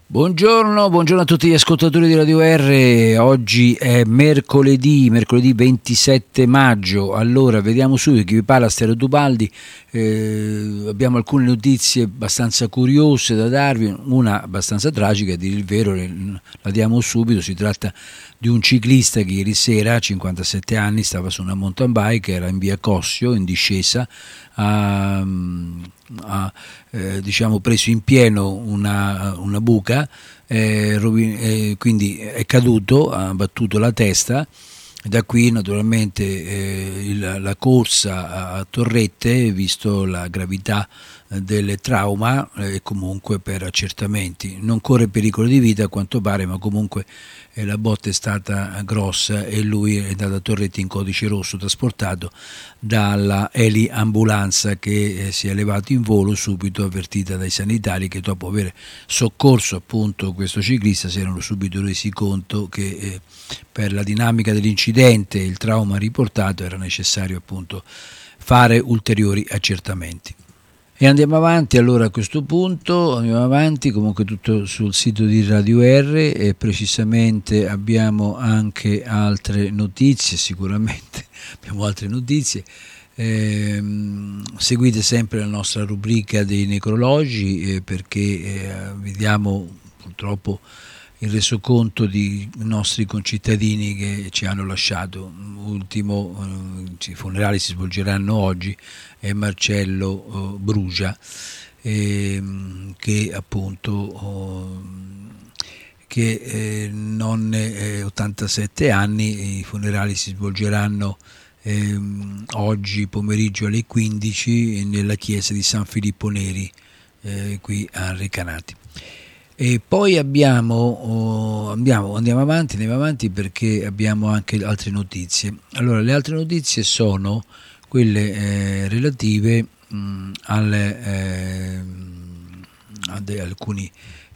Buongiorno a tutti gli ascoltatori di Radio R. Oggi è mercoledì 27 maggio. Allora, vediamo subito chi vi parla, Stero Dubaldi. Abbiamo alcune notizie abbastanza curiose da darvi, una abbastanza tragica, a dire il vero, la diamo subito. Si tratta di un ciclista che ieri sera, a 57 anni, stava su una mountain bike, era in via Cossio, in discesa, ha preso in pieno una buca, quindi è caduto, ha battuto la testa. Da qui naturalmente la corsa a torrette, visto la gravità del trauma, e comunque per accertamenti. Non corre pericolo di vita a quanto pare, ma comunque la botta è stata grossa e lui è andato a torrette in codice rosso, trasportato dalla eliambulanza che si è levato in volo, subito avvertita dai sanitari, che dopo aver soccorso appunto questo ciclista si erano subito resi conto che per la dinamica dell'incidente e il trauma riportato era necessario appunto fare ulteriori accertamenti. E andiamo avanti, allora a questo punto, comunque tutto sul sito di Radio R, e precisamente abbiamo anche altre notizie, sicuramente abbiamo altre notizie. Seguite sempre la nostra rubrica dei necrologi, perché vediamo purtroppo il resoconto di nostri concittadini che ci hanno lasciato. I funerali si svolgeranno oggi, è Marcello Brugia, che appunto non 87 anni. I funerali si svolgeranno oggi pomeriggio alle 15 nella chiesa di San Filippo Neri, qui a Recanati. E poi andiamo avanti perché abbiamo anche altre notizie. Allora, le altre notizie sono quelle relative ad alcuni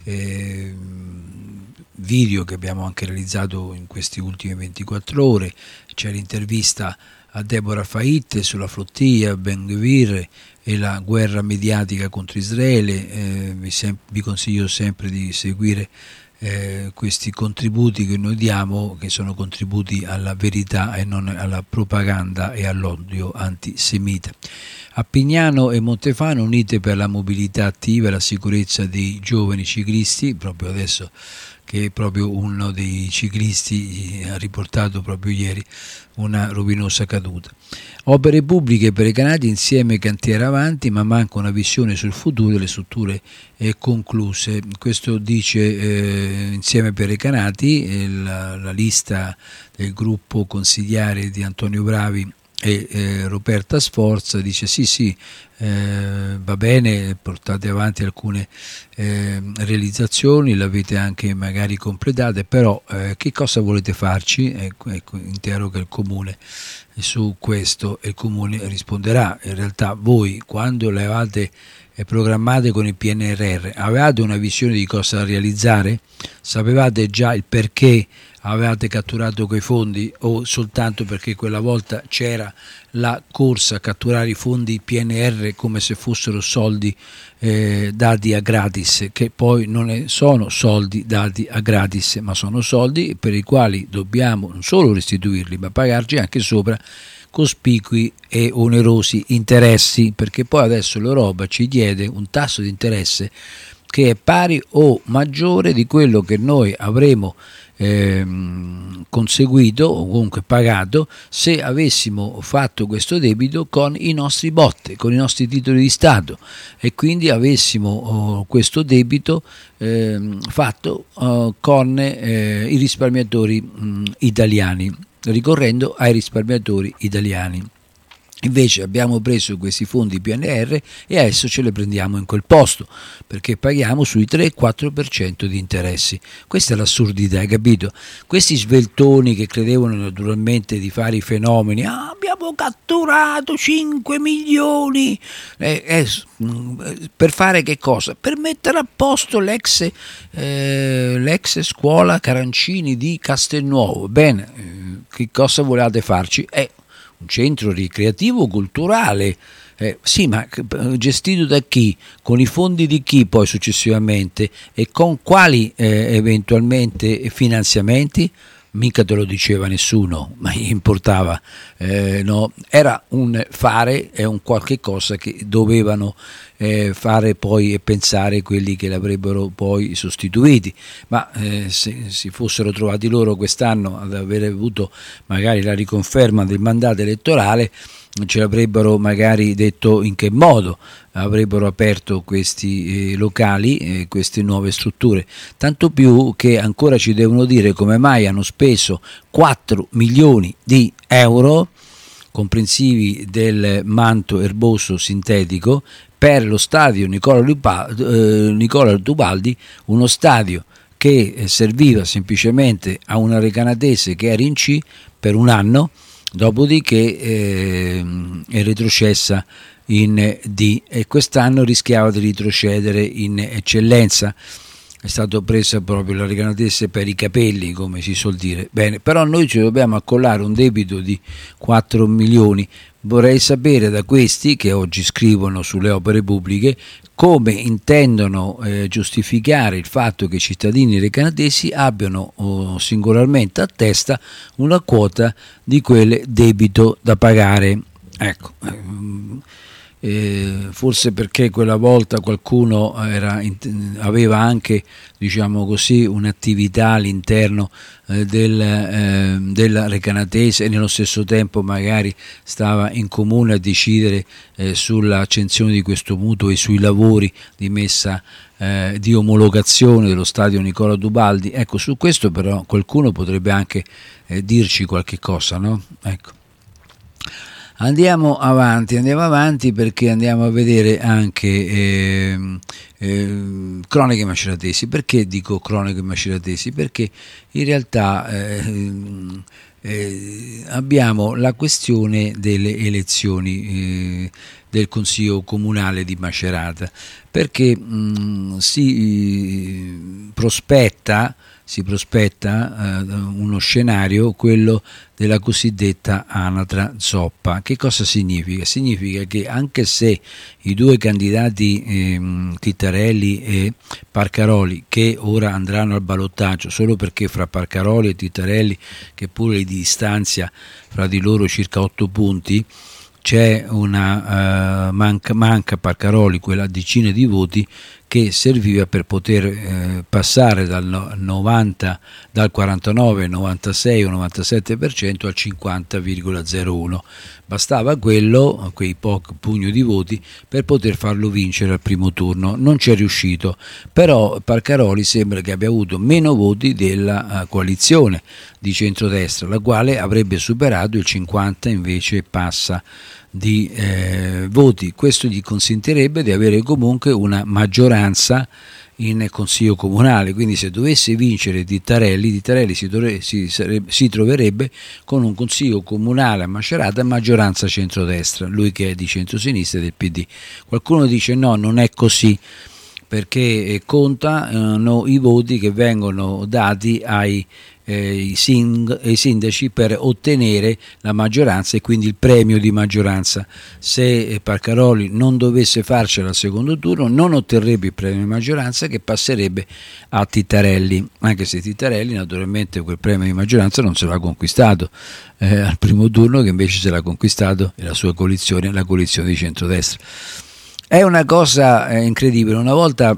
video che abbiamo anche realizzato in queste ultime 24 ore. C'è l'intervista a Deborah Fait sulla flottiglia, Ben Gvir e la guerra mediatica contro Israele. Vi consiglio sempre di seguire questi contributi che noi diamo, che sono contributi alla verità e non alla propaganda e all'odio antisemita. A Pignano e Montefano, unite per la mobilità attiva e la sicurezza dei giovani ciclisti, proprio adesso che proprio uno dei ciclisti ha riportato proprio ieri una rovinosa caduta. Opere pubbliche per i Recanati, insieme cantiere avanti, ma manca una visione sul futuro delle strutture concluse. Questo dice Insieme per i Recanati, la lista del gruppo consigliare di Antonio Bravi e Roberta Sforza. Dice sì, va bene, portate avanti alcune realizzazioni, l'avete anche magari completate, però che cosa volete farci? Ecco, interroga il comune su questo, e il comune risponderà. In realtà voi, quando le avevate programmate con il PNRR, avevate una visione di cosa realizzare? Sapevate già il perché avevate catturato quei fondi, o soltanto perché quella volta c'era la corsa a catturare i fondi PNR come se fossero soldi dati a gratis, che poi non sono soldi dati a gratis, ma sono soldi per i quali dobbiamo non solo restituirli, ma pagarci anche sopra cospicui e onerosi interessi, perché poi adesso l'Europa ci chiede un tasso di interesse che è pari o maggiore di quello che noi avremo conseguito o comunque pagato se avessimo fatto questo debito con i nostri botte, con i nostri titoli di Stato, e quindi avessimo questo debito fatto con i risparmiatori italiani, ricorrendo ai risparmiatori italiani. Invece abbiamo preso questi fondi PNR e adesso ce le prendiamo in quel posto, perché paghiamo sui 3-4% di interessi. Questa è l'assurdità, hai capito? Questi sveltoni che credevano naturalmente di fare i fenomeni, abbiamo catturato 5 milioni, per fare che cosa? Per mettere a posto l'ex scuola Carancini di Castelnuovo. Bene, che cosa volevate farci? Un centro ricreativo culturale Sì, ma gestito da chi? Con i fondi di chi poi successivamente e con quali eventualmente finanziamenti? Mica te lo diceva nessuno, ma gli importava, no? Era un fare, è un qualche cosa che dovevano fare poi e pensare quelli che l'avrebbero poi sostituiti, ma se si fossero trovati loro quest'anno ad aver avuto magari la riconferma del mandato elettorale, ce l'avrebbero magari detto in che modo avrebbero aperto questi locali, queste nuove strutture, tanto più che ancora ci devono dire come mai hanno speso 4 milioni di euro comprensivi del manto erboso sintetico per lo stadio Nicola Tubaldi, uno stadio che serviva semplicemente a una recanatese che era in C per un anno, dopodiché è retrocessa in D e quest'anno rischiava di retrocedere in eccellenza. È stato presa proprio la recanatese per i capelli, come si suol dire. Bene, però noi ci dobbiamo accollare un debito di 4 milioni. Vorrei sapere da questi che oggi scrivono sulle opere pubbliche come intendono giustificare il fatto che i cittadini recanatesi abbiano singolarmente a testa una quota di quel debito da pagare. Ecco, forse perché quella volta qualcuno aveva anche, diciamo così, un'attività all'interno della recanatese e nello stesso tempo magari stava in comune a decidere sull'accensione di questo mutuo e sui lavori di messa di omologazione dello stadio Nicola Tubaldi. Ecco, su questo però qualcuno potrebbe anche dirci qualche cosa, no? Ecco. Andiamo avanti perché andiamo a vedere anche cronache maceratesi. Perché dico cronache maceratesi? Perché in realtà abbiamo la questione delle elezioni del Consiglio Comunale di Macerata, perché si prospetta uno scenario, quello della cosiddetta anatra zoppa. Che cosa significa? Significa che anche se i due candidati Tittarelli e Parcaroli, che ora andranno al ballottaggio solo perché fra Parcaroli e Tittarelli, che pure li distanzia fra di loro circa 8 punti, c'è una manca Parcaroli quella decina di voti che serviva per poter passare dal 49, 96 o 97% al 50,01. Bastava quei pochi pugni di voti per poter farlo vincere al primo turno. Non ci è riuscito, però Parcaroli sembra che abbia avuto meno voti della coalizione di centrodestra, la quale avrebbe superato il 50, invece passa di voti. Questo gli consentirebbe di avere comunque una maggioranza in Consiglio Comunale, quindi se dovesse vincere Tittarelli si troverebbe con un Consiglio Comunale a Macerata a maggioranza centrodestra, lui che è di centrosinistra e del PD. Qualcuno dice no, non è così, perché contano i voti che vengono dati ai sindaci per ottenere la maggioranza e quindi il premio di maggioranza. Se Parcaroli non dovesse farcela al secondo turno non otterrebbe il premio di maggioranza, che passerebbe a Tittarelli, anche se Tittarelli naturalmente quel premio di maggioranza non se l'ha conquistato al primo turno, che invece se l'ha conquistato la sua coalizione, la coalizione di centrodestra. È una cosa incredibile. Una volta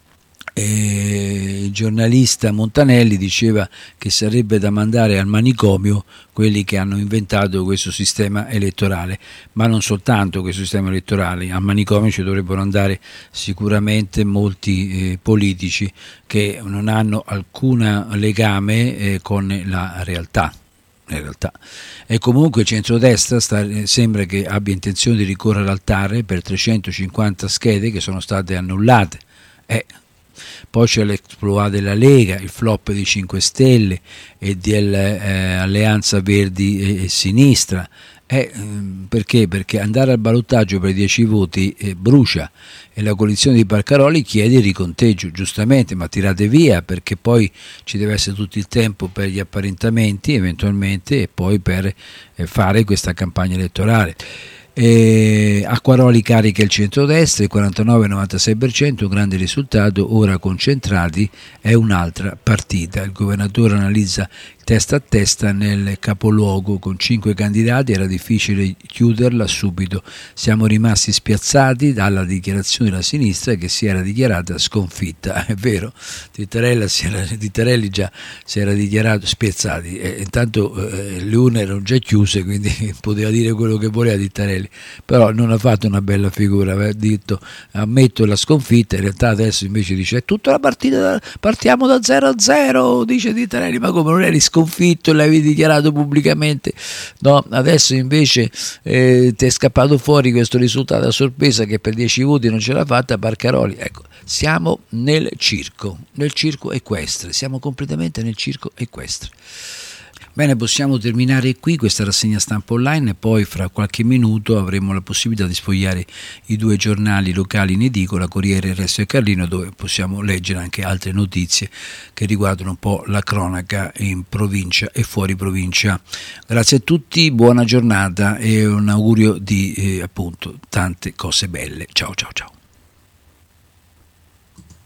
il giornalista Montanelli diceva che sarebbe da mandare al manicomio quelli che hanno inventato questo sistema elettorale, ma non soltanto questo sistema elettorale, al manicomio ci dovrebbero andare sicuramente molti politici che non hanno alcun legame con la realtà. In realtà. E comunque il centrodestra sembra che abbia intenzione di ricorrere al TAR per 350 schede che sono state annullate. Poi c'è l'exploit della Lega, il flop dei 5 Stelle e dell'Alleanza Verdi e Sinistra. Perché? Perché andare al ballottaggio per 10 voti brucia, e la coalizione di Parcaroli chiede il riconteggio, giustamente, ma tirate via, perché poi ci deve essere tutto il tempo per gli apparentamenti eventualmente e poi per fare questa campagna elettorale. Acquaroli carica il centrodestra, il 49-96%, un grande risultato. Ora concentrati, è un'altra partita. Il governatore analizza testa a testa nel capoluogo con 5 candidati, era difficile chiuderla subito, siamo rimasti spiazzati dalla dichiarazione della sinistra che si era dichiarata sconfitta. È vero, Tittarelli già si era dichiarato spiazzati, intanto le urne erano già chiuse, quindi poteva dire quello che voleva Tittarelli, però non ha fatto una bella figura, aveva detto ammetto la sconfitta, in realtà adesso invece dice è tutta la partita, partiamo da 0-0, dice Tittarelli, ma come non eri sconfitto, l'avevi dichiarato pubblicamente? No, adesso invece ti è scappato fuori questo risultato a sorpresa che per 10 voti non ce l'ha fatta Barcaroli. Ecco, siamo nel circo equestre, siamo completamente nel circo equestre. Bene, possiamo terminare qui questa rassegna stampa online e poi fra qualche minuto avremo la possibilità di sfogliare i 2 giornali locali in edicola, Corriere, Il Resto e Carlino, dove possiamo leggere anche altre notizie che riguardano un po' la cronaca in provincia e fuori provincia. Grazie a tutti, buona giornata e un augurio di appunto tante cose belle. Ciao ciao ciao.